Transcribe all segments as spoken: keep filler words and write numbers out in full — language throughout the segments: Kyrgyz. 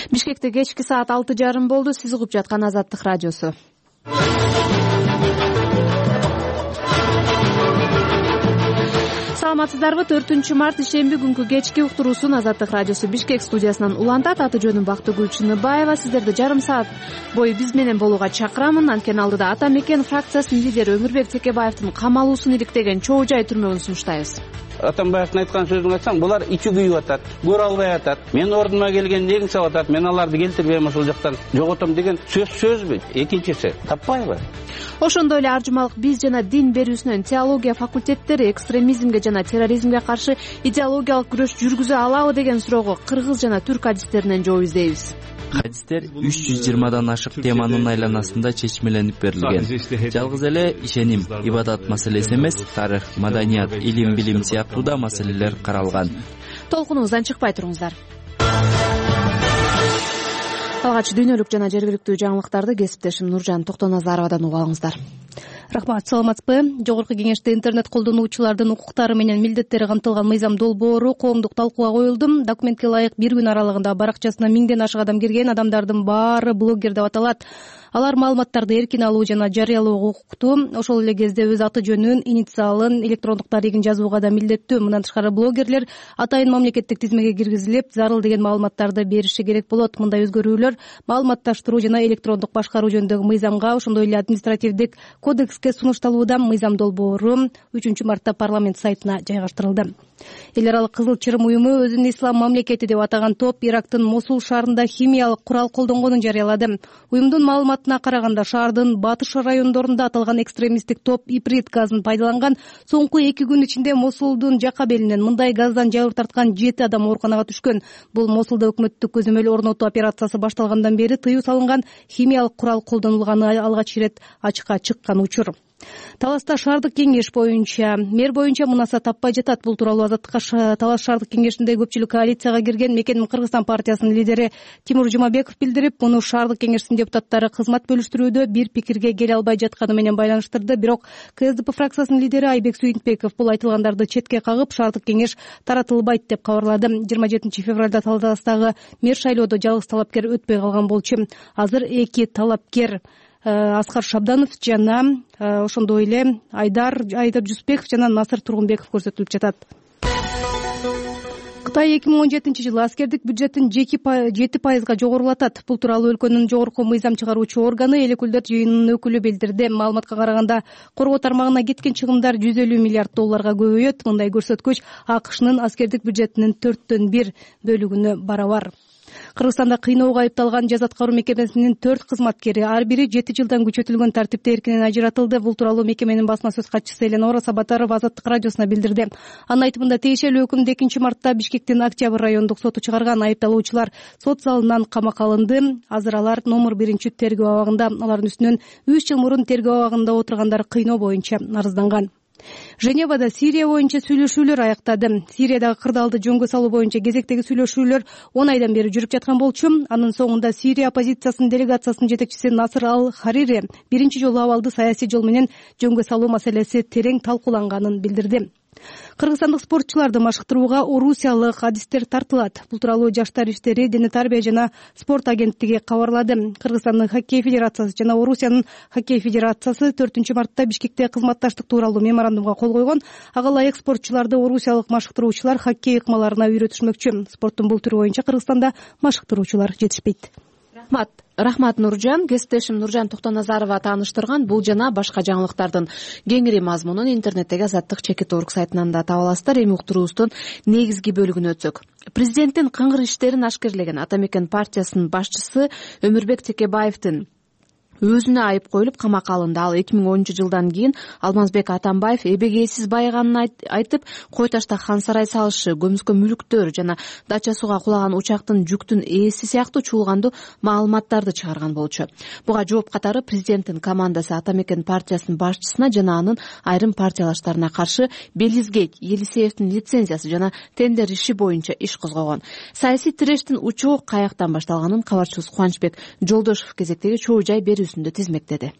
Бишкекте кечки саат алты жарым болду. Сиз угуп жаткан Азаттык радиосу. Саламатсыздарбы? төртүнчү март ишемби күнкү кечки уктуруусун Азаттык радиосу Бишкек студиясынан улантат. Аты жөнүм Бактыгүл Чыныбаева. Сиздерди жарым саат бою биз менен болууга чакырамын. Анткени алдыда Ата Мекен фракциясынын лидери Өмүрбек Текебаевдин камалуусун иликтеген чоо жай түрмөгүн сунуштайбыз. Атамбаевдин айткан сөзүн айтсаң, булар ичи күйүп атат, көрө албай атат. Мен ордума келген негин сап атат, мен аларды келтирбейм, ошол жактан жоготом деген сөз сөзбү. Экинчиси таппайбы? Ошондой эле ар жумалык биз жана дин берүүсүнөн теология факультеттери экстремизмге жана терроризмге каршы идеологиялык күрөш жүргүзө алабы деген суроого кыргыз жана түрк адистеринен жооп издейбиз. Хадистер үч жүз жыйырмадан ашык теманын айланасында чечмеленип берилген. Жалгыз эле ишеним, ибадат маселеси эмес, тарых, маданият, илим, билим сыяктуу да маселелер каралган. Толкунубуздан чыкпай туруңуздар. Алгач дүйнөлүк жана жергиликтүү жаңылыктарды кесиптешим Нуржан Токтоназаровадан угуп алыңыздар. Рахмат, саламатсызбы? Жогорку кеңеште интернет колдонуучулардын укуктары менен милдеттери камтылган мыйзам долбоору коомдук талкууга коюлду. Документке ылайык бир күн аралыгында баракчасына миңден ашык адам кирген. Адамдардын баары блогер деп аталат. Алар маалыматтарды эркин алуу жана жарыялоого укуктуу. Ошол эле кезде өз аты жөнүн, инициалын, электрондук тарыгын жазууга да милдеттүү. Мындан тышкары блогерлер атайын мамлекеттик тизмеге киргизилип, зарыл деген маалыматтарды бериши керек болот. Мындай өзгөрүүлөр маалыматташтыруу жана электрондук башкаруу жөнүндөгү мыйзамга, ошондой эле административдик кодекске сунушталууда. Мыйзам долбоору үчүнчү мартта парламент сайтына жайгаштырылды. Эл аралык Кызыл Чырым уюму өзүн ислам мамлекети деп атаган топ Ирактын Мосул шаарында химиялык курал колдонгонун жарыялады. Уюмдун маалыматына караганда, шаардын батыш райондорунда аталган экстремисттик топ иприт газын пайдаланган. Соңку эки күн ичинде Мосулдун жака белинен мындай газдан жабыр тарткан жети адам ооруканага түшкөн. Бул Мосулда өкмөттүк көзөмөл орнотуу операциясы башталгандан бери тыюу салынган химиялык курал колдонулганы алгач ирет ачыкка чыккан учур. Таласта шаардык кеңеш боюнча мэр боюнча мунаса таппай жатат. Бул тууралуу Азаттыкка Талас шаардык кеңешинде көпчүлүк коалицияга кирген Мекен Кыргызстан партиясынын лидери Тимур Жумабеков билдирип, муну шаардык кеңештин депутаттары кызмат бөлүштүрүүдө бир пикирге келе албай жатканы менен байланыштырды. Бирок КСДП фракциясынын лидери Айбек Сүйүнтбеков бул айтылгандарды четке кагып, шаардык кеңеш таратылбайт деп кабарлады. жыйырма жетинчи февралда Таластагы мэр шайлоодо жалгыз талапкер өтпөй калган болчу. Азыр эки талапкер Аскар Шабданов жана ошондой эле Айдар Айдар Жусбеков жана Насыр Тургунбеков көрсөтүлүп жатат. Кытай эки миң он жетинчи жылы аскердик бюджеттин жети пайызга жогорулатат. Бул тууралуу өлкөнүн жогорку мыйзам чыгаруучу органы Эл өкүлдөр жыйынынын өкүлү билдирди. Маалыматка караганда, коргоо тармагына кеткен чыгымдар жүз элүү миллиард долларга көбөйөт. Мындай көрсөткүч АКШнын аскердик бюджетинин төрттөн бир бөлүгүнө барабар. Кыргызстанда кыйноого айыпталган жаза аткаруу мекемесинин төрт кызматкери ар бири жети жылдан күчөтүлгөн тартипте эркинен ажыратылды. Бул тууралуу мекеменин басма сөз катчысы Эленора Сабатарова Азаттык радиосуна билдирди. Анын айтымында, тиешелүү өкүмдү экинчи мартта Бишкектин Октябрь райондук соту чыгарган. Айыпталуучулар сот залынан камакка алынды. Азыр алар номер биринчи тергөө абагында. Алардын үстүнөн үч жыл мурун тергөө абагында отургандар кыйноо боюнча арызданган. Женевада Сирия боюнча сүйлөшүүлөр аяктады. Сириядагы кырдаалды жөнгө салуу боюнча кезектеги сүйлөшүүлөр он айдан бери жүрүп жаткан болчу. Анын соңунда Сирия оппозициясынын делегациясынын жетекчиси Насыр Ал-Харири биринчи жолу абалды саясий жол менен жөнгө салуу маселеси терең талкууланганын билдирди. Кыргызстандык спортчуларды машыктырууга орусиялык адистер тартылат. Бул тууралуу Жаштар иштери, дене тарбия жана спорт агенттиги кабарлады. Кыргызстандын хоккей федерациясы жана Орусиянын хоккей федерациясы төртүнчү мартта Бишкекте кызматташтык тууралуу меморандумга кол койгон. Ага ылайык спортчуларды орусиялык машыктыруучулар хоккей ыкмаларына үйрөтүшмөкчү. Спорттун бул түрү боюнча Кыргызстанда машыктыруучулар жетишпейт. Рахмат. Рахмат Нуржан. Кесиптешим Нуржан Токтоназарова тааныштырган бул жана башка жаңылыктардын кеңири мазмунун интернеттеги Азаттык чекит орг сайтынан да таба аласыздар. Эми уктуруубуздун негизги бөлүгүнө өтсөк. Президенттин кыңгыр иштерин ашкерлеген Ата Мекен партиясынын башчысы Өмүрбек Текебаевдин өзүнө айып коюлуп камакка алынды. Ал эки миң онунчу жылдан кийин Алмазбек Атамбаев эбегейсиз байыганын айтып, кой ташта хан сарай салышы, көмүскө мүлктөр жана дача сууга кулаган учактын жүктүн ээси сыяктуу чуулгандуу маалыматтарды чыгарган болчу. Буга жооп катары президенттин командасы Ата Мекен партиясынын башчысына жана анын айрым партиялаштарына каршы Белизгейт, Елисеевдин лицензиясы жана тендер иши боюнча иш козгогон. Саясий тирештин учуу каяктан башталганын кабарчыбыз Кубанычбек Жолдошев кезектеги чоо жай берүүсүндө тизмектеди.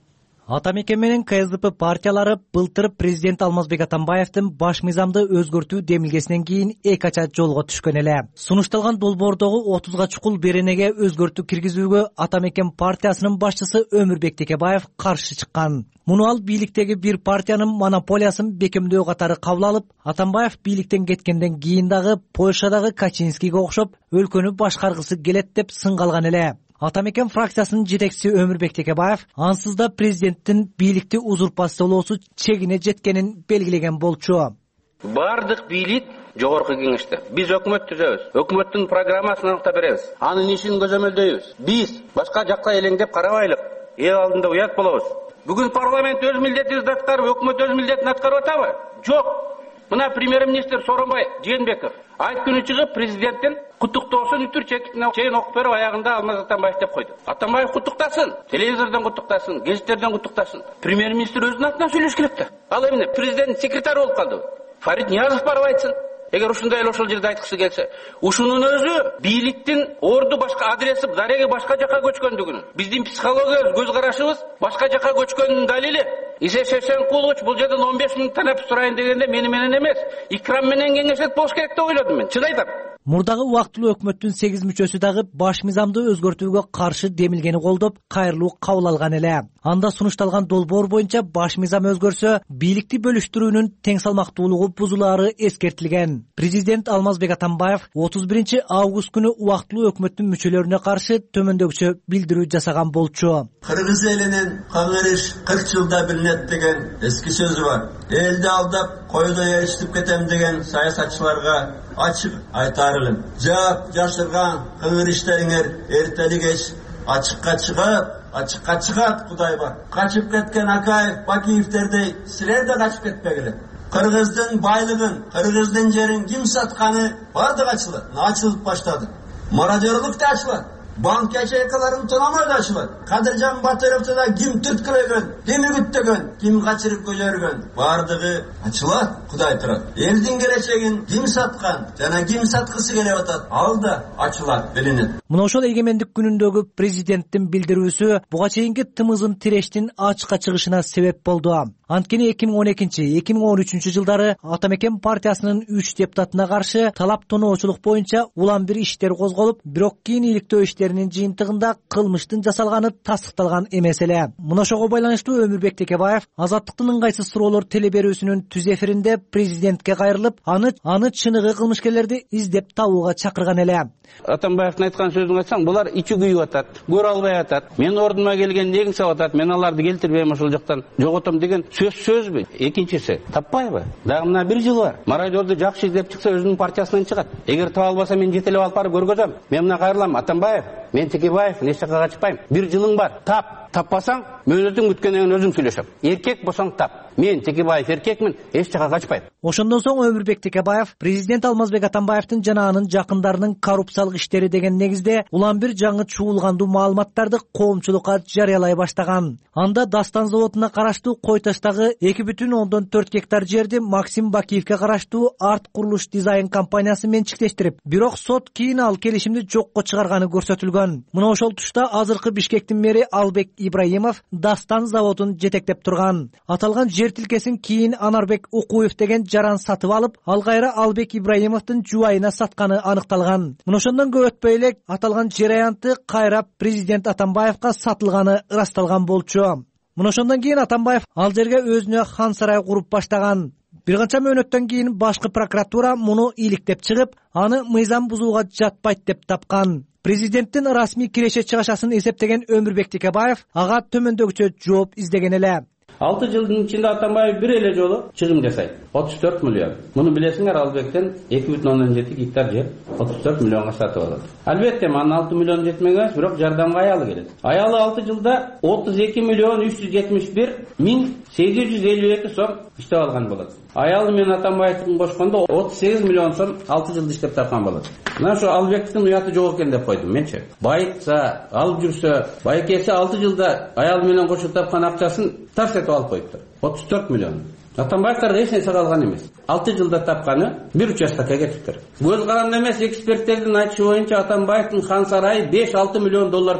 Ата Мекен менен Ка Эс Д П партиялары былтыр президент Алмазбек Атамбаевдин баш мыйзамды өзгөртүү демилгесинен кийин эки ача жолго түшкөн эле. Сунушталган долбоордогу отузга чукул беренеге өзгөртүү киргизүүгө Ата Мекен партиясынын башчысы Өмүрбек Текебаев каршы чыккан. Муну ал бийликтеги бир партиянын монополиясын бекемдөө катары кабыл алып, Атамбаев бийликтен кеткенден кийин дагы Польшадагы Качинскийге окшоп өлкөнү башкаргысы келет деп сынга алган эле. Ата Мекен фракциясынын жетекчиси Өмүрбек Текебаев ансыз да президенттин бийликти узурпациялоосу чегине жеткенин белгилеген болчу. Бардык бийлик жогорку кеңеште. Биз өкмөт түзөбүз. Өкмөттүн программасын аныктап беребиз. Анын ишин көзөмөлдөйбүз. Биз башка жакка элеңдеп карабайлык. Эл алдында уят болобуз. Бүгүн парламент өз милдетин аткарып, өкмөт өз милдетин аткарып атабы? Жок. Мына премьер-министр Сооронбай Жээнбеков айт күнү чыгып президенттин куттуктоосун үтүр чекитине чейин окуп берип аягында Алмаз Атамбаев деп койду. Атамбаев куттуктасын, телевизордон куттуктасын, гезиттерден куттуктасын. Премьер-министр өзүнүн атынан сүйлөш керек да. Ал эмне президенттин секретары болуп калды. Фарид Ниязов барып айтсын. Эгер ушундай эле ошол жерде айткысы келсе, ушунун өзү бийликтин орду башка адреси, дареги башка жака көчкөндүгүн, биздин психологиябыз, көз карашыбыз башка жака көчкөнүнүн далили. Исе Шевченкулович бул жерден он беш миң танап сурайын дегенде мени менен эмес, Икрам менен кеңешет болуш керек деп ойлодум мен. Чын айтам. Мурдагы убактылуу өкмөттүн сегиз мүчөсү дагы баш мыйзамды өзгөртүүгө каршы демилгени колдоп, кайрылуу кабыл алган эле. Анда сунушталган долбоор боюнча баш мыйзам өзгөрсө, бийликти бөлүштүрүүнүн тең салмактуулугу бузулаары эскертилген. Президент Алмазбек Атамбаев отуз биринчи август күнү убактылуу өкмөттүн мүчөлөрүнө каршы төмөндөгүчө билдирүү жасаган болчу. Кыргыз элинин каңырыш кырк жылда билинет деген эски сөзү бар. Элди алдап, койдо эрişип кетем деген саясатчыларга ачык айтарылым. Жап жашырган кыңырыштериңер эртели кеч ачыкка чыгып, ачыкка чыгат Кудай бар. Качып кеткен Акаев, Бакиевтердей силер да качып кетпегиле. Кыргыздын байлыгын, кыргыздын жерин ким сатканы бардыгы ачылат. Ачылып баштады. Мародерлук да ачылат. Банк ячейкаларын тономой да ачылат. Кадыржан Батыровду да ким түрткүлөгөн, ким үгүттөгөн, ким качырып көжөргөн, бардыгы ачылат. Кудай турат. Элдин келечегин ким саткан жана ким саткысы келип атат, ал да ачылат, билинет. Мына ошол эгемендик күнүндөгү президенттин билдирүүсү буга чейинки тымызын тирештин ачыкка чыгышына себеп болду. Анткени эки миң он экинчи — эки миң он үчүнчү жылдары Ата Мекен партиясынын үч депутатына каршы талап тоноочулук боюнча улам бир иштер козголуп, бирок кийин иликтөө иштеринин жыйынтыгында кылмыштын жасалганы тастыкталган эмес эле. Мына ошого байланыштуу Өмүрбек Текебаев Азаттыктын ыңгайсыз суроолор телеберүүсүнүн түз эфиринде президентке кайрылып, аны аны чыныгы кылмышкерлерди издеп табууга чакырган эле. Атамбаевдин айткан сөзүн айтсаң, булар ичи күйүп атат, көрө албай атат. Мен ордума келген негин сап атат, мен аларды келтирбейм ошол жактан жоготом деген сөз сөзбү. Экинчиси, таппайбы? Дагы мына бир жыл бар. Мародерди жакшы издеп чыкса өзүнүн партиясынан чыгат. Эгер таба албаса мен жетелеп алып барып көргөзөм. Мен мына кайрылам, Атамбаев, мен Текебаев, эч жакка качпайм. Бир жылың бар. Тап. Таппасаң, мөөнөтүң бүткөндөн өзүң сүйлөшөм. Эркек болсоң тап. Мен Текебаев эркекмин, эч жакка качпайм. Ошондон соң Өмүрбек Текебаев президент Алмазбек Атамбаевдин жана анын жакындарынын коррупциялык иштери деген негизде улам бир жаңы чуулгандуу маалыматтарды коомчулукка жарыялай баштаган. Анда Дастан заводуна караштуу Кой Таштагы эки бүтүн ондон төрт гектар жерди Максим Бакиевке караштуу Арт Курулуш Дизайн компаниясы менчиктештирип, бирок сот кийин ал келишимди жокко чыгарганы көрсөтүлгөн. Мына ошол тушта азыркы Бишкектин мэри Албек Ибраимов Дастан заводун жетектеп турган. Аталган жер тилкесин кийин Анарбек Укуев деген жаран сатып алып, ал кайра Албек Ибраимовдун жубайына сатканы аныкталган. Мына ошондон көп өтпөй эле аталган жер аянты кайра президент Атамбаевка сатылганы ырасталган болчу. Мына ошондон кийин Атамбаев ал жерге өзүнө хан сарай куруп баштаган. Бир канча мөөнөттөн кийин башкы прокуратура муну иликтеп чыгып, аны мыйзам бузууга жатпайт деп тапкан. Президенттин расмий киреше чыгашасын эсептеген Өмүрбек Текебаев ага төмөндөгүчө жооп издеген эле. алты жылдын ичинде Атамбаев бир эле жолу чыгым жасайт. отуз төрт миллион. Муну билесиңер, Албектен эки бүтүн ондон жети гектар жер отуз төрт миллионго сатып алат. Албетте, анын алты миллион жетмек эмес, бирок жардамга аялы келет. Аялы алты жылда отуз эки миллион үч жүз жетимиш бир миң сегиз жүз элүү эки сом иштеп алган болот. Аялы менен Атамбаевдин кошкондо отуз сегиз миллион сом алты жылда иштеп тапкан болот. Мына ошо Албектин уяты жок экен деп койдум менчи. Байытса, алып жүрсө, байкеси алты жылда аялы менен кошуп тапкан акчасын тарс этип алып коюптур. отуз төрт миллион. Атамбаевтар эч нерсе калган эмес. алты жылда тапканы бир участкага кетиптир. Көз каранды эмес, эксперттердин айтышы боюнча Атамбаевдин хан сарайы беш алты миллион доллар турат.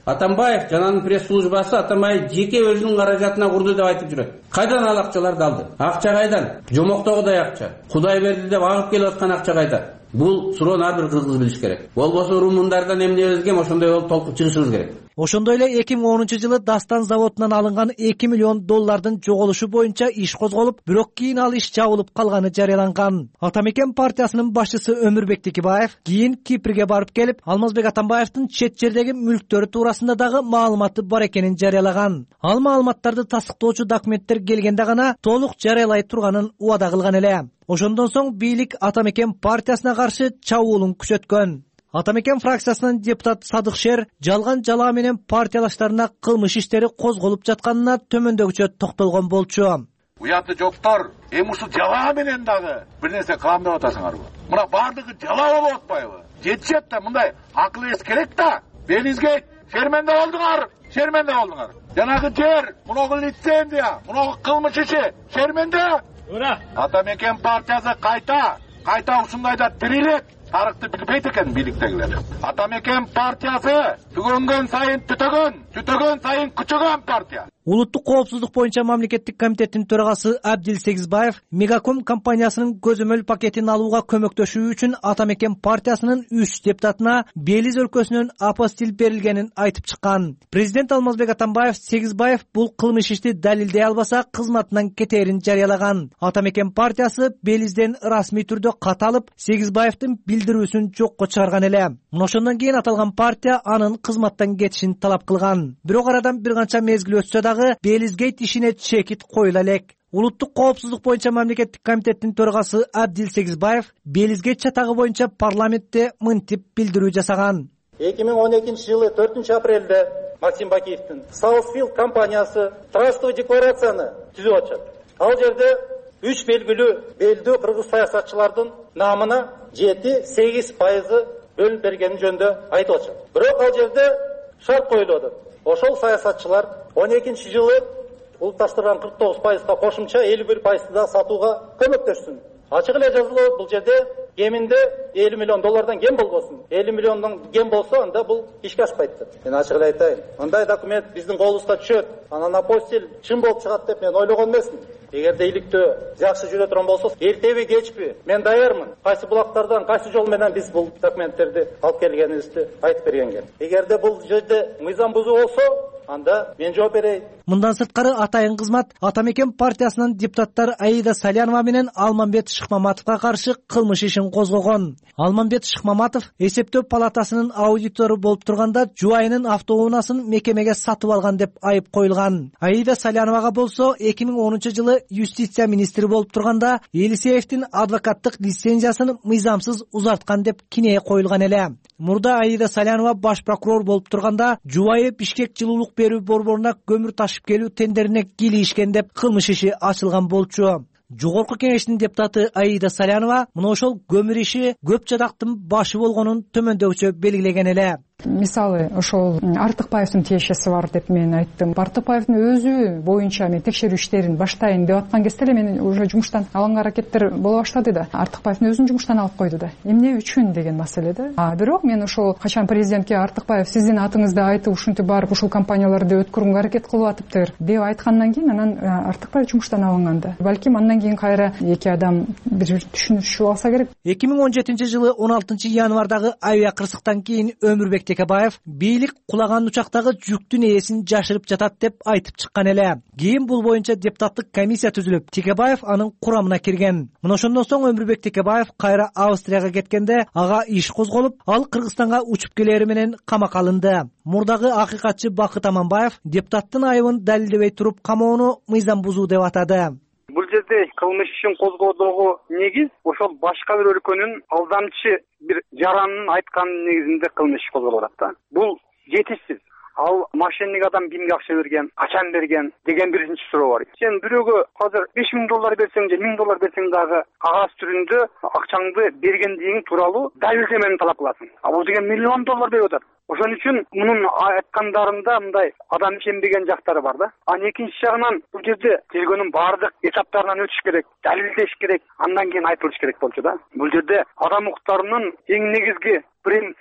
Атамбаев жананын пресс-службасы Атамбаев жеке өзүнүн каражатына курду деп айтып жүрөт. Кайдан ал акчаларды алды? Акча кайдан? Жомоктогудай акча. Кудай берди деп агып келип аткан акча кайда? Бул суроону ар бир кыргыз билиш керек. Болбосо румундардан эмнебизге ошондой болуп толкуп чыгышыбыз керек. Ошондой эле эки миң онунчу жылы Дастан заводунан алынган эки миллион доллардын жоголушу боюнча иш козголуп, бирок кийин ал иш жабылып калганы жарыяланган. Атамекен партиясынын башчысы Өмүрбек Текебаев кийин Кипрге барып келип, Алмазбек Атамбаевдин чет жердеги мүлктөрү туурасында дагы маалыматы бар экенин жарыялаган. Ал маалыматтарды тастыктоочу документтер келгенде гана толук жарыялай турганын убада кылган эле. Ошондон соң бийлик Атамекен партиясына каршы чабуулун күчөткөн. Атамекен фракциясынын депутат Садык Шер жалган жалаа менен партиялаштарына кылмыш иштери козголуп жатканына төмөндөгүчө токтолгон болчу. Уяты жоктор, эми ушул жалаа менен дагы бир нерсе кылам деп атасыңарбы? Мына бардыгы жалаа болуп атпайбы? Жетишет да, мындай акыл эс керек да. Белизге шерменде болдуңар, шерменде болдуңар. Жанагы жер, муногу лицензия, муногу кылмыш иши, шерменде. Атамекен партиясы кайта, кайта ушундайда тирилет. Тарыхты билбейт экен бийликтегилер. Атамекен партиясы түгөнгөн сайын түтөгөн, түтөгөн сайын күчөгөн партия. Улуттук коопсуздук боюнча мамлекеттик комитеттин төрагасы Абдил Сегизбаев Мегаком компаниясынын көзөмөл пакетин алууга көмөктөшүү үчүн Атамекен партиясынын үч депутатына Белиз өлкөсүнөн апостил берилгенин айтып чыккан. Президент Алмазбек Атамбаев Сегизбаев бул кылмыш ишти далилдей албаса кызматынан кетерин жарыялаган. Атамекен партиясы Белизден расмий түрдө кат алып, Сегизбаевдин билдирүүсүн жокко чыгарган эле. Ошондон кийин аталган партия анын кызматтан кетишин талап кылган. Бирок арадан бир канча мезгил өтсө да Белизгейт ишине чекит коюла элек. Улуттук коопсуздук боюнча мамлекеттик комитеттин төрагасы Абдил Сегизбаев Белизгейт чатагы боюнча парламентте мынтип билдирүү жасаган. эки миң он экинчи жылы төртүнчү апрелде Максим Бакиевдин Southfield компаниясы трастовый декларацияны түзүп атышат. Ал жерде үч белгилүү белдүү кыргыз саясатчылардын намына жети сегиз пайызы бөлүнүп бергени жөнүндө айтып атышат. Бирок ал жерде шарт коюлуп атат. Ошол саясатчылар он экинчи жылы улутташтырган кырк тогуз пайызга кошумча элүү бир пайызды да сатууга көмөктөшсүн. Ачык эле жазылуу бул жерде кеминде элүү миллион доллардан кем болбосун. элүү миллиондон кем болсо анда бул ишке ашпайт деп. Мен ачык эле айтайын. Мындай документ биздин колубузга түшөт. Анан апостил чын болуп чыгат деп мен ойлогон эмесмин. Эгерде иликтөө жакшы жүрө турган болсо, эртеби кечпи мен даярмын. Кайсы булактардан, кайсы жол менен биз бул документтерди алып келгенибизди айтып бергенге. Эгерде бул жерде мыйзам бузуу болсо, анда мен жооп берейин. Мындан сырткары атайын кызмат Атамекен партиясынын депутаттар Аида Салянова менен Алмамбет Шыкмаматовго каршы кылмыш ишин козгогон. Алмамбет Шыкмаматов эсептөө палатасынын аудитору болуп турганда жубайынын автоунаасын мекемеге сатып алган деп айып коюлган. Аида Саляновага болсо эки миң онунчу жылы юстиция министри болуп турганда Елисеевдин адвокаттык лицензиясын мыйзамсыз узарткан деп кинее коюлган эле. Мурда Аида Салянова баш прокурор болуп турганда жубайы Бишкек жылуулук берүү борборуна көмүр ташып келүү тендерине кийлишкен деп кылмыш иши ачылган болчу. Жогорку кеңештин депутаты Аида Салянова мына ошол көмүр иши көп жадактын башы болгонун төмөндөгүчө белгилеген эле. Мисалы, ошол Артыкбаевдин тиешеси бар деп мен айттым. Артыкбаевдин өзү боюнча мен текшерүү иштерин баштайын деп аткан кезде эле мен уже жумуштан алганга аракеттер боло баштады да. Артыкбаевдин өзүн жумуштан алып койду да. Эмне үчүн деген маселе да. А бирок мен ошол качан президентке Артыкбаев сиздин атыңызды айтып ушинтип барып ушул компанияларды өткөрүүгө аракет кылып атыптыр деп айткандан кийин анан Артыкбаев жумуштан алынган да. Балким андан кийин кайра эки адам бир түшүнүшүп алса керек. эки миң он жетинчи жылы он алтынчы январдагы авиа кырсыктан кийин Өмүрбек Текебаев бийлик кулаган учактагы жүктүн ээсин жашырып жатат деп айтып чыккан эле. Кийин бул боюнча депутаттык комиссия түзүлүп, Текебаев анын курамына кирген. Мына ошондон соң Өмүрбек Текебаев кайра Австрияга кеткенде ага иш козголуп, ал Кыргызстанга учуп келери менен камакка алынды. Мурдагы акыйкатчы Бакыт Аманбаев депутаттын айыбын далилдебей туруп камоону мыйзам бузуу деп атады. Бул жерде кылмыш ишин козгоодогу негиз ошол башка бир өлкөнүн алдамчы бир жаранын айткан негизинде кылмыш иш козголуп атат да. Бул жетишсиз. Ал мошенник адам кимге акча берген, качан берген деген биринчи суроо бар. Сен бирөөгө азыр беш миң доллар берсең же миң доллар берсең дагы кагаз түрүндө акчаңды бергендигиң тууралуу далилдемени талап кыласың. А бул деген миллион доллар берип атат. Ошон үчүн мунун айткандарында мындай адам ишенбеген жактары бар да. А экинчи жагынан бул жерде тергөөнүн баардык этаптарынан өтүш керек, далилдеш керек, андан кийин айтылыш керек болчу да. Бул жерде адам укуктарынын эң негизги принцип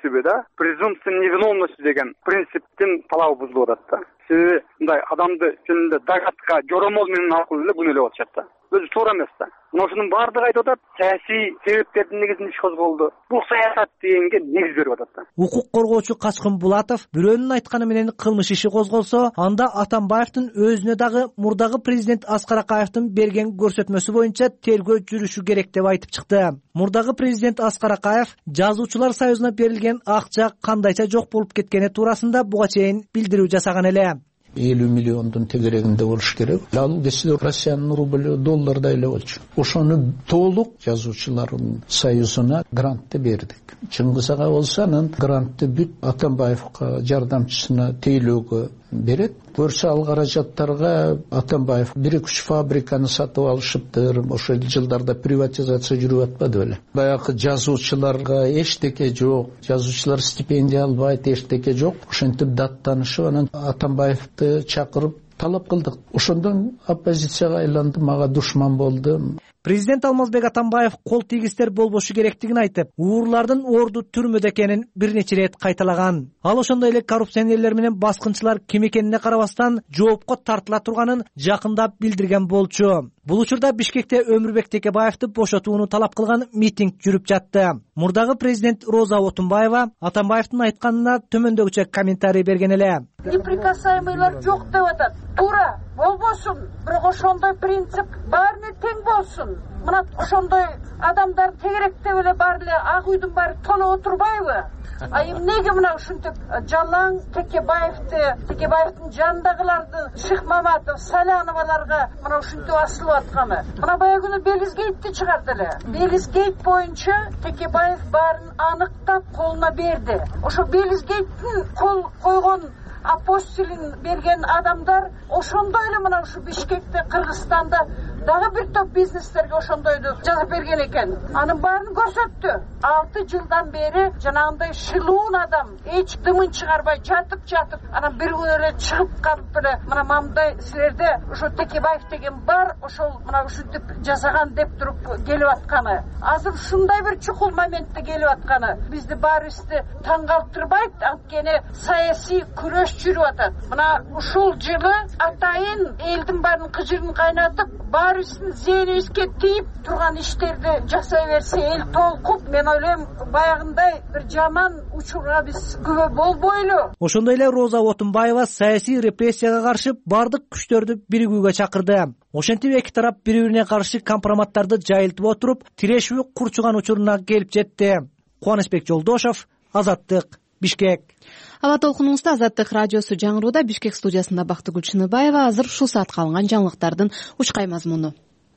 түбү да презумпция невиновности деген принциптин талабы бузулуп атат да. Себеби мындай адамды жөнүндө догадка, жоромол менен аркылуу эле күнөөлөп атышат да. Өзү туура эмес да. Мына ушунун баардыгы айтып атат, саясий себептердин негизинде иш козголду. Бул саясат дегенге негиз берип атат да. Укук коргоочу Качкын Булатов бирөөнүн айтканы менен кылмыш иши козголсо, анда Атамбаевдин өзүнө дагы мурдагы президент Аскар Акаевдин берген көрсөтмөсү боюнча тергөө жүрүшү керек деп айтып чыкты. Мурдагы президент Аскар Акаев Жазуучулар союзуна берилген акча кандайча жок болуп кеткени туурасында буга чейин билдирүү жасаган эле. элүү миллиондун тегерегинде болуш керек. Ал десе Россиянын рубль, долларда эле болчу. Ошону толук Жазуучулар союзуна грантты бердик. Чыңгыз ага болсо анын грантты бүт Атамбаевга жардамчысына тейлөөгө берет. Көрсө ал каражаттарга Атамбаев бир үч фабриканы сатып алышыптыр. Ошол жылдарда приватизация жүрүп атпады беле. Баягы жазуучуларга эчтеке жок, жазуучулар стипендия албайт, эчтеке жок. Ошентип даттанышып анан Атамбаевди чакырып талап кылдык. Ошондон оппозицияга айланды, мага душман болду. Президент Алмазбек Атамбаев кол тийгистер болбошу керектигин айтып, уурлардын орду түрмөдө экенин бир нече рет кайталаган. Ал ошондой эле коррупционерлер менен баскынчылар ким экенине карабастан жоопко тартыла турганын жакында билдирген болчу. Бул учурда Бишкекте Өмүрбек Текебаевди бошотууну талап кылган митинг жүрүп жатты. Мурдагы президент Роза Отунбаева Атамбаевдин айтканына төмөндөгүчө комментарий берген эле. Неприкасаемыйлар жок деп атат. Туура болбосун, бирок ошондой принцип баарына тең болсун. Мына ошондой адамдар тегеректеп эле баары эле ак үйдүн баары толуп отурбайбы? А эмнеге мына ушинтип жалаң Текебаевди, Текебаевдин жанындагыларды Шыкмаматов, Саляноваларга мына ушинтип асылып атканы. Мына баягы күнү Белизгейтти чыгарды эле. Белизгейт боюнча Текебаев баарын аныктап колуна берди. Ошо Белизгейттин кол койгон апостилин берген адамдар ошондой эле мына ушу Бишкекте, Кыргызстанда дагы бир топ бизнестерге ошондойду жазып берген экен. Анын баарын көрсөттү. алты жылдан бери жанагындай шылуун адам эч дымын чыгарбай жатып жатып, анан бир күнү эле чыгып калып эле мына мамдай силерде ошо Текебаев деген бар, ошол мына ушинтип жасаган деп туруп келип атканы. Азыр ушундай бир чукул моментте келип атканы бизди баарыбызды таң калтырбайт, анткени саясий күрөш жүрүп атат. Мына ушул жылы атайын элдин баарын кыжырын кайнатып, баарыбыздын зээнибизге тийип турган иштерди жасай берсе эл толкуп, мен ойлойм баягындай бир жаман учурга биз күбө болбойлу. Ошондой эле Роза Отунбаева саясий репрессияга каршы бардык күчтөрдү биригүүгө чакырды. Ошентип эки тарап бири-бирине каршы компроматтарды жайылтып отуруп, тирешүү курчуган учуруна келип жетти. Кубанычбек Жолдошов, Азаттык, Бишкек. Аба толкунуңузда Азаттык радиосу жаңырууда. Бишкек студиясында Бактыгүл Чыныбаева. Азыр ушул саатка алынган жаңылыктардын учкай мазмуну.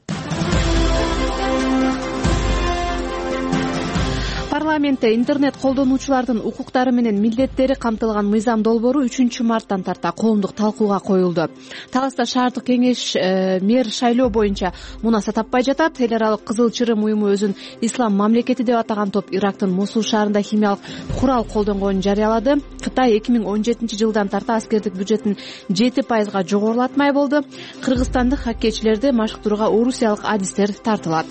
Парламентте интернет колдонуучулардын укуктары менен милдеттери камтылган мыйзам долбоору үчүнчү марттан тарта коомдук талкууга коюлду. Таласта шаардык кеңеш мэр шайлоо боюнча мунаса таппай жатат. Эл аралык Кызыл Чырым уюму өзүн ислам мамлекети деп атаган топ Ирактын Мосул шаарында химиялык курал колдонгонун жарыялады. Кытай эки миң он жетинчи жылдан тарта аскердик бюджетин жети пайызга жогорулатмай болду. Кыргызстандык хоккейчилерди машыктырууга орусиялык адистер тартылат.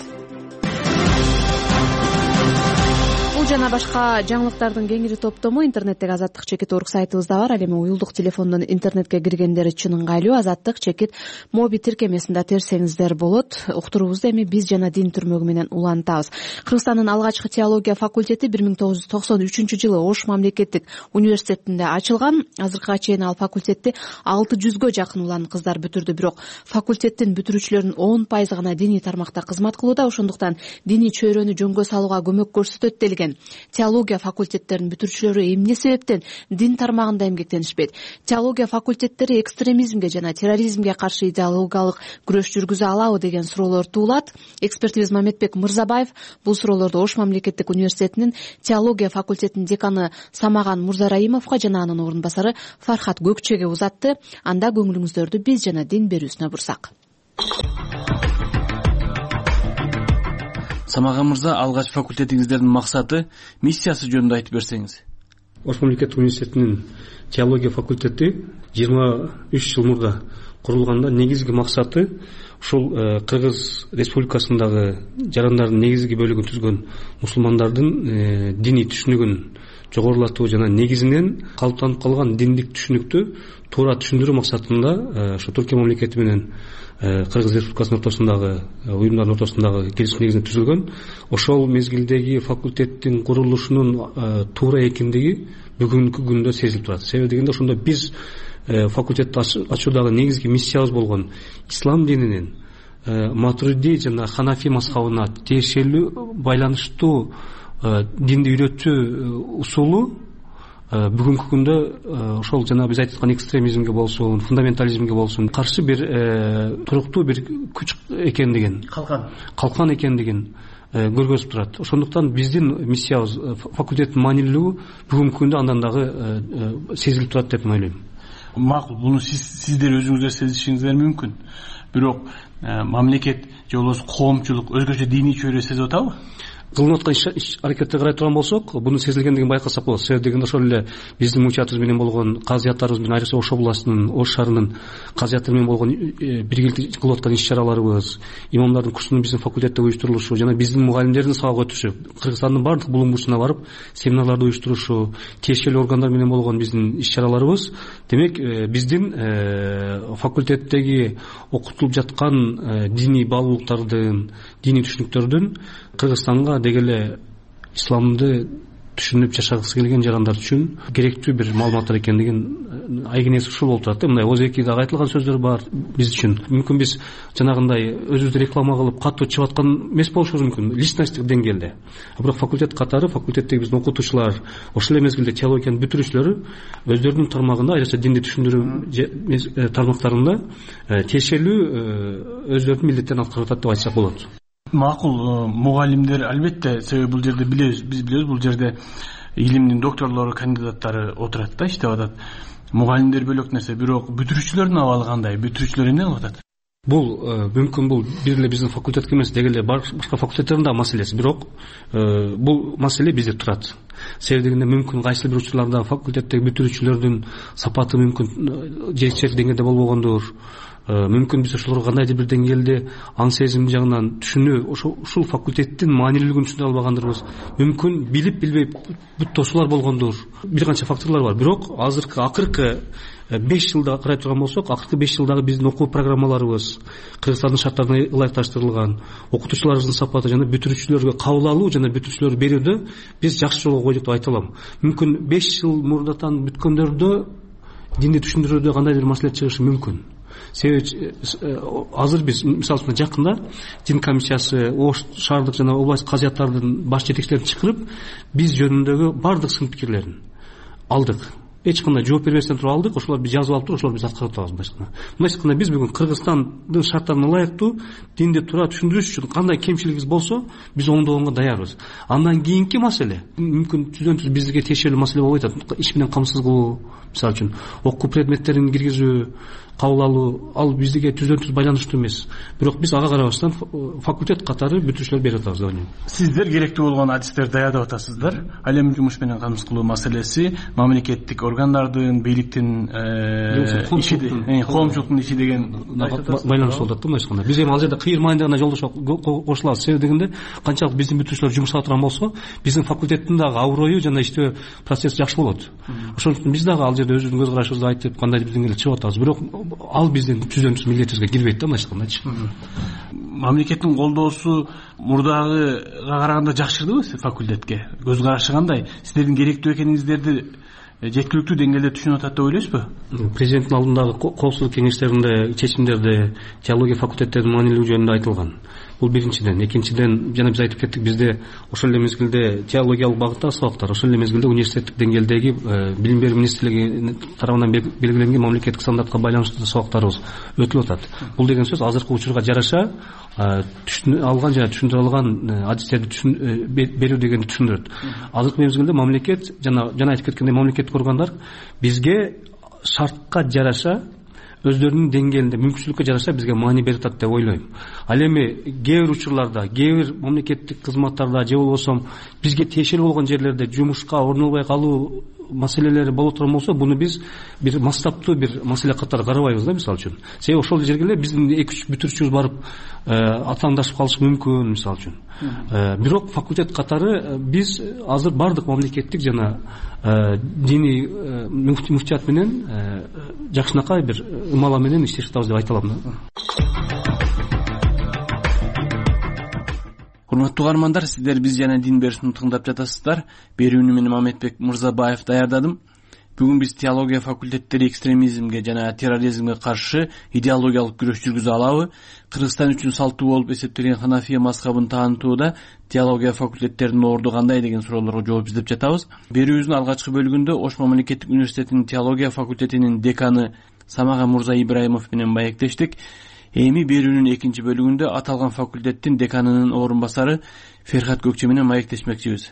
Жана башка жаңылыктардын кеңири топтому интернеттеги азаттык чекит орг сайтыбызда бар. Ал эми уюлдук телефондон интернетке киргендер үчүн ыңгайлуу. Азаттык чекит моби тиркемесинде терсеңиздер болот. Уктуруубузду эми биз жана дин түрмөгү менен улантабыз. Кыргызстандын алгачкы теология факультети бир миң тогуз жүз токсон үчүнчү жылы Ош мамлекеттик университетинде ачылган. Азыркыга чейин ал факультетти алты жүзгө жакын улан кыздар бүтүрдү. Бирок факультеттин бүтүрүүчүлөрүнүн он пайызы гана диний тармакта кызмат кылууда. Ошондуктан диний чөйрөнү жөнгө салууга көмөк көрсөтөт делген. Теология факультеттеринин бүтүрүүчүлөрү эмне себептен дин тармагында эмгектенишпейт? Теология факультеттери экстремизмге жана терроризмге каршы идеологиялык күрөш жүргүзө алабы деген суроолор туулат. Экспертибиз Мамедбек Мырзабаев бул суроолорду Ош мамлекеттик университетинин теология факультетинин деканы Самаган Мурзараимовго жана анын орун басары Фархат Көкчеге узатты. Анда көңүлүңүздөрдү биз жана дин берүүсүнө бурсак. Самаган мырза, алгач факультетиңиздердин максаты, миссиясы жөнүндө айтып берсеңиз. Ош мамлекеттик университетинин теология факультети жыйырма үч жыл мурда курулганда негизги максаты ушул Кыргыз республикасындагы жарандардын негизги бөлүгүн түзгөн мусулмандардын диний түшүнүгүн жогорулатуу жана негизинен калыптанып калган диндик түшүнүктү туура түшүндүрүү максатында ошо Туркия мамлекети менен Кыргыз Республикасынын ортосундагы уюмдардын ортосундагы келишим негизинде түзүлгөн. Ошол мезгилдеги факультеттин курулушунун туура экендиги бүгүнкү күндө сезилип турат. Себеби дегенде ошондо биз факультетти ачуудагы негизги миссиябыз болгон ислам дининин Матуриди жана Ханафи мазхабына тиешелүү байланыштуу динди үйрөтүү усулу бүгүнкү күндө ошол жана биз айтып аткан экстремизмге болсун, фундаментализмге болсун каршы бир туруктуу бир күч экендигин, калкан калкан экендигин көргөзүп турат. Ошондуктан биздин миссиябыз, факультеттин маанилүүлүгү бүгүнкү күндө андан дагы сезилип турат деп ойлойм. Макул, буну сиз сиздер өзүңүздөр сезишиңиздер мүмкүн. Бирок мамлекет же болбосо коомчулук өзгөчө диний чөйрө сезип атабы? Кылынып аткан иш аракетти карай турган болсок, буну сезилгендигин байкасак болот. Себеби дегенде ошол эле биздин мучатыбыз менен болгон казыяттарыбыз менен, айрыкча Ош областынын, Ош шаарынын казыяттары менен болгон биргеликте кылып аткан иш чараларыбыз, имамдардын курсунун биздин факультетте уюштурулушу жана биздин мугалимдердин сабак өтүшү, Кыргызстандын бардык булуң бурчуна барып семинарларды уюштурушу, тиешелүү органдар менен болгон биздин иш чараларыбыз, демек биздин факультеттеги окутулуп жаткан диний баалуулуктардын, диний түшүнүктөрдүн Кыргызстанга деги эле исламды түшүнүп жашагысы келген жарандар үчүн керектүү бир маалыматтар экендигин айгинеси ушул болуп турат. Мындай ооз эки дагы айтылган сөздөр бар биз үчүн. Мүмкүн биз жанагындай өзүбүздү реклама кылып катуу чыгып аткан эмес болушубуз мүмкүн личносттук деңгээлде. Бирок факультет катары, факультеттеги биздин окутуучулар, ошол эле мезгилде теологиянын бүтүрүүчүлөрү өздөрүнүн тармагында, айрыкча динди түшүндүрүү тармактарында тиешелүү өздөрүнүн милдеттерин аткарып атат деп айтсак болот. Макул, мугалимдер албетте, себеби бул жерде билебиз, биз билебиз, бул жерде илимдин докторлору, кандидаттары отурат да, иштеп атат. Мугалимдер бөлөк нерсе, бирок бүтүрүүчүлөрдүн абалы кандай? Бүтүрүүчүлөр эмне кылып атат? Бул мүмкүн бул бир эле биздин факультетке эмес, деги эле башка факультеттердин да маселеси, бирок бул маселе бизде турат. Себеби дегенде мүмкүн кайсы бир учурларда факультеттеги бүтүрүүчүлөрдүн сапаты мүмкүн жетишер деңгээлде болбогондур. Мүмкүн биз ошолорго кандайдыр бир деңгээлде аң сезим жагынан түшүнүү, ошол факультеттин маанилүүлүгүн түшүнө албагандырбыз. Мүмкүн билип билбей бүт тосуулар болгондур. Бир канча факторлор бар. Бирок азыркы акыркы беш жылда карай турган болсок, акыркы беш жылдагы биздин окуу программаларыбыз Кыргызстандын шарттарына ылайыкташтырылган, окутуучуларыбыздын сапаты жана бүтүрүүчүлөргө кабыл алуу жана бүтүрүүчүлөрдү берүүдө биз жакшы жолго койдук деп айта алам. Мүмкүн беш жыл мурдатан бүткөндөрдө динди түшүндүрүүдө кандайдыр маселе чыгышы мүмкүн. Себеби азыр биз мисалы үчүн жакында дин комиссиясы Ош шаардык жана область казыяттардын баш жетекчилерин чакырып, биз жөнүндөгү бардык сын пикирлерин алдык. Эч кандай жооп бербестен туруп алдык, ошолор биз жазып алып туруп, ошолор биз аткарып атабыз башкана. Мындай айтканда биз бүгүн Кыргызстандын шарттарына ылайыктуу динди туура түшүндүрүш үчүн кандай кемчилигибиз болсо, биз оңдогонго даярбыз. Андан кийинки маселе мүмкүн түздөн түз бизге тиешелүү маселе болбой атат. Иш менен камсыз кылуу, мисалы үчүн окуу предметтерин киргизүү, кабыл алуу, ал бизге түздөн түз байланыштуу эмес. Бирок биз ага карабастан факультет катары бүтүрүүчүлөр берип атабыз деп ойлойм. Сиздер керектүү болгон адистерди даярдап атасыздар. Ал эми жумуш менен камсыз кылуу маселеси мамлекеттик органдардын, бийликтин иши, коомчулуктун иши деген байланыштуу болот да, мындай айтканда. Биз эми ал жерде кыйыр маанидагы жолдошо кошулабыз. Себеби дегенде канчалык биздин бүтүрүүчүлөр жумушка турган болсо, биздин факультеттин дагы аброю жана иштөө процесси жакшы болот. Ошон үчүн биз дагы ал жерде өзүбүздүн көз карашыбызды айтып, кандайдыр бир деңгээлде чыгып атабыз. Бирок ал биздин түздөн түз милдетибизге кирбейт да, мындай айткандачы. Мамлекеттин колдоосу мурдагыга караганда жакшырдыбы факультетке? Көз карашы кандай? Сиздердин керектүү экениңиздерди жеткиликтүү деңгээлде түшүнүп атат деп ойлойсузбу? Президенттин алдындагы коопсуздук кеңештеринде чечимдерде теология факультеттеринин маанилүүлүгү жөнүндө айтылган. Бул биринчиден. Экинчиден, жана биз айтып кеттик, бизде ошол эле мезгилде теологиялык багыттагы сабактар, ошол эле мезгилде университеттик деңгээлдеги билим берүү министрлиги тарабынан белгиленген мамлекеттик стандартка байланыштуу сабактарыбыз өтүлүп атат. Бул деген сөз азыркы учурга жараша түшүнө алган жана түшүндүрө алган адистерди берүү дегенди түшүндүрөт. Азыркы мезгилде мамлекет жана жана айтып кеткендей мамлекеттик органдар бизге шартка жараша өздөрүнүн деңгээлинде мүмкүнчүлүккө жараша бизге маани берип атат деп ойлойм. Ал эми кээ бир учурларда, кээ бир мамлекеттик кызматтарда же болбосо бизге тиешелүү болгон жерлерде жумушка орун албай калуу маселелери боло турган болсо, буну биз бир масштабтуу бир маселе катары карабайбыз да, мисалы үчүн. Себеби ошол жерге эле биздин эки үч бүтүрүүчүбүз барып атаандашып калышы мүмкүн, мисалы үчүн. Бирок факультет катары биз азыр бардык мамлекеттик жана диний муфтият менен жакшынакай бир ымала менен иштешип атабыз деп айта алам. Урматтуу каармандар, сиздер биз жана дин берүүсүн тыңдап жатасыздар. Берүүнү мен Мамедбек Мырзабаев даярдадым. Бүгүн биз теология факультеттери экстремизмге жана терроризмге каршы идеологиялык күрөш жүргүзө алабы? Кыргызстан үчүн салттуу болуп эсептелген Ханафия мазхабын таанытууда теология факультеттеринин орду кандай деген суроолорго жооп издеп жатабыз. Берүүбүздүн алгачкы бөлүгүндө Ош мамлекеттик университетинин теология факультетинин деканы Самага Мурза Ибраимов менен маектештик. Эми берүүнүн экинчи бөлүгүндө аталган факультеттин деканынын орун басары Ферхат Көкче менен маектешмекчибиз.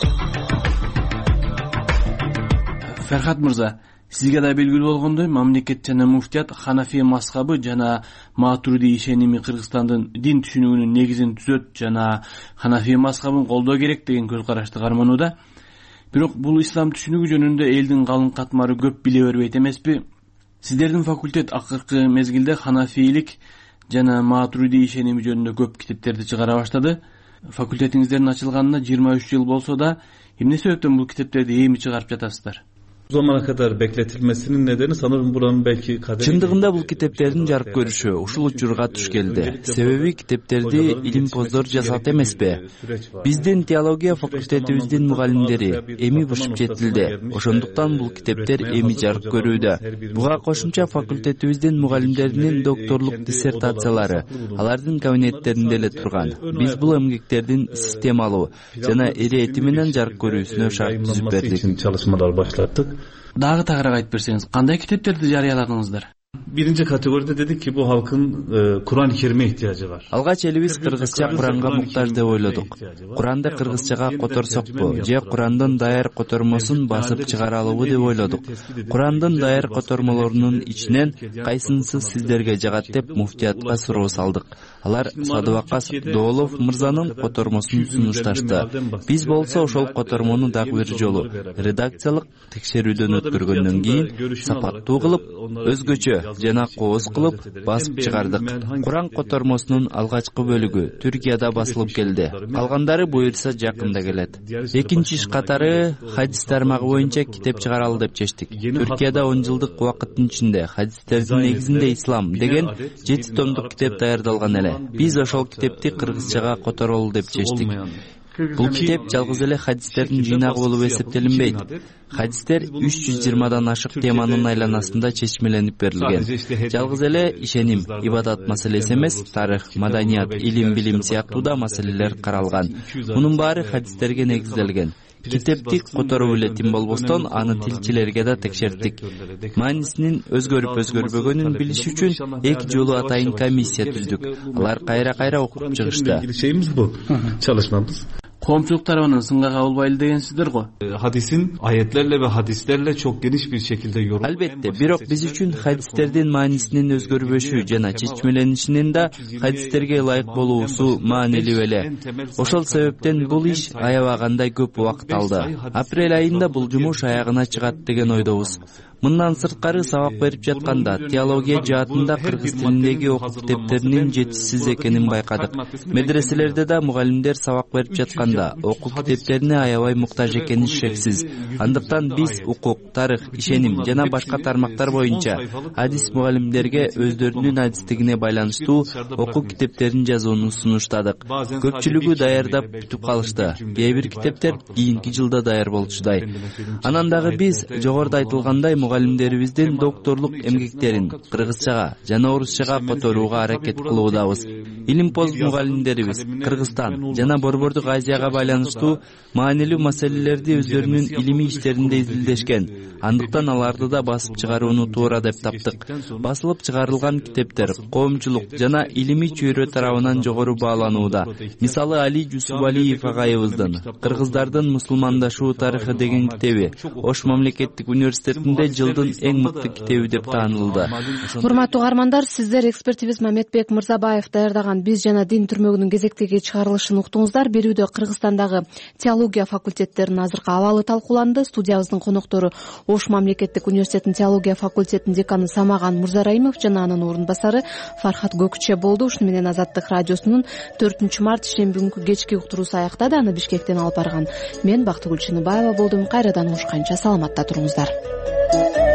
Ферхат мырза, сизге да белгилүү болгондой, мамлекет жана муфтият Ханафия мазхабы жана Матуриди ишеними Кыргызстандын дин түшүнүгүнүн негизин түзөт жана Ханафия мазхабын колдоо керек деген көз карашты карманууда. Бирок бул ислам түшүнүгү жөнүндө элдин калың катмары көп биле бербейт эмеспи? Сиздердин факультет акыркы мезгилде ханафийлик жана Матуриди ишеними жөнүндө көп китептерди чыгара баштады. Факультетиңиздердин ачылганына жыйырма үч жыл болсо да, эмне себептен бул китептерди эми чыгарып жатасыздар? Zamana kadar bekletilmesinin nedeni sanırım buranın belki kaderi. Чындыгында бул китептердин жарык көрүшү ушул учурга туш келди. Себеби китептерди илимпоздор жасат эмеспи. Биздин теология факультетибиздин мугалимдери эми бышып жетилди. Ошондуктан бул китептер эми жарык көрүүдө. Буга кошумча факультетибиздин мугалимдеринин докторлук диссертациялары алардын кабинеттеринде эле турган. Биз бул эмгектердин системалуу жана ирети менен жарык көрүүсүнө шарт түзүп бердик. Çalışmalar başlattık. Дагы тагыраак айтып берсеңиз, кандай китептерди жарыяладыңыздар? Birinci kategoride dedik ki bu halkın e, Kur'an-ı Kerim'e ihtiyacı var. Алгач элибиз кыргызча Куранга муктаж деп ойлодук. Куранды кыргызчага которсокпу же Курандын даяр котормосун басып чыгаралыбы деп ойлодук. Курандын даяр котормолорунун ичинен кайсынысы сиздерге жагат деп муфтиятка суроо салдык. Алар Садыбакас Доолов мырзанын котормосун сунушташты. Биз болсо ошол котормону дагы бир жолу редакциялык текшерүүдөн өткөргөндөн кийин сапаттуу кылып, өзгөчө жана кооз кылып басып чыгардык. Куран котормосунун алгачкы бөлүгү Түркияда басылып келди. Калгандары буюрса жакында келет. Экинчи иш катары хадис тармагы боюнча китеп чыгаралы деп чечтик. Түркияда он жылдык убакыттын ичинде хадистердин негизинде ислам деген жети томдук китеп даярдалган эле. Биз ошол китепти кыргызчага которолу деп чечтик. Бул китеп жалгыз эле хадистердин жыйнагы болуп эсептелинбейт. Хадистер үч жүз жыйырмадан ашык теманын айланасында чечмеленип берилген. Жалгыз эле ишеним, ибадат маселеси эмес, тарых, маданият, илим, билим сыяктуу да маселелер каралган. Мунун баары хадистерге негизделген. Китепти которуп элетим болбостон, аны тилчилерге да текшерттик. Маанисинин өзгөрүп өзгөрбөгөнүн билиш үчүн эки жолу атайын комиссия түздүк. Алар кайра-кайра окуп чыгышты. Şeyimiz bu. Çalışmamız. Коомчулук тарабынан сынга кабылбайлы дегенсиздер го. Hadisin ayetlerle ve hadislerle çok geniş bir şekilde yorum. Албетте, бирок биз үчүн хадистердин маанисинин өзгөрбөшү жана чечмеленишинин да хадистерге ылайык болуусу маанилүү эле. Ошол себептен бул иш аябагандай көп убакыт алды. Апрель айында бул жумуш аягына чыгат деген ойдобуз. Мындан сырткары сабак берип жатканда теология жаатында кыргыз тилиндеги окуу китептеринин жетишсиз экенин байкадык. Медреселерде да мугалимдер сабак берип жатканда окуу китептерине аябай муктаж экени шексиз. Андыктан биз укук, тарых, ишеним жана башка тармактар боюнча хадис мугалимдерге өздөрүнүн адистигине байланыштуу окуу китептерин жазууну сунуштадык. Көпчүлүгү даярдап бүтүп калышты. Кээ бир китептер кийинки жылда даяр болчудай. Анан дагы биз жогоруда айтылгандай мугалимдерибиздин докторлук эмгектерин кыргызчага жана орусчага которууга аракет кылуудабыз. Илимпоз мугалимдерибиз Кыргызстан жана Борбордук Азияга байланыштуу маанилүү маселелерди өздөрүнүн илимий иштеринде изилдешкен. Андыктан аларды да басып чыгарууну туура деп таптык. Басылып чыгарылган китептер коомчулук жана илимий чөйрө тарабынан жогору бааланууда. Мисалы Али Жусупалиев агайыбыздын Кыргыздардын мусулмандашуу тарыхы деген китеби Ош мамлекеттик университетинде жылдын эң мыкты китеби деп таанылды. Урматтуу угармандар, сиздер экспертибиз Мамедбек Мырзабаев даярдаган «Биз жана дин» түрмөгүнүн кезектеги чыгарылышын уктуңуздар. Берүүдө Кыргызстандагы теология факультеттеринин азыркы абалы талкууланды. Студиябыздын коноктору Ош мамлекеттик университетинин теология факультетинин деканы Самаган Мурзараимов жана анын орун басары Фархат Көкче болду. Ушуну менен Азаттык радиосунун төртүнчү март шемби күнкү кечки уктуруусу аяктады. Аны Бишкектен алып барган мен Бактыгүл Чыныбаева болдум. Кайрадан угушканча саламатта туруңуздар.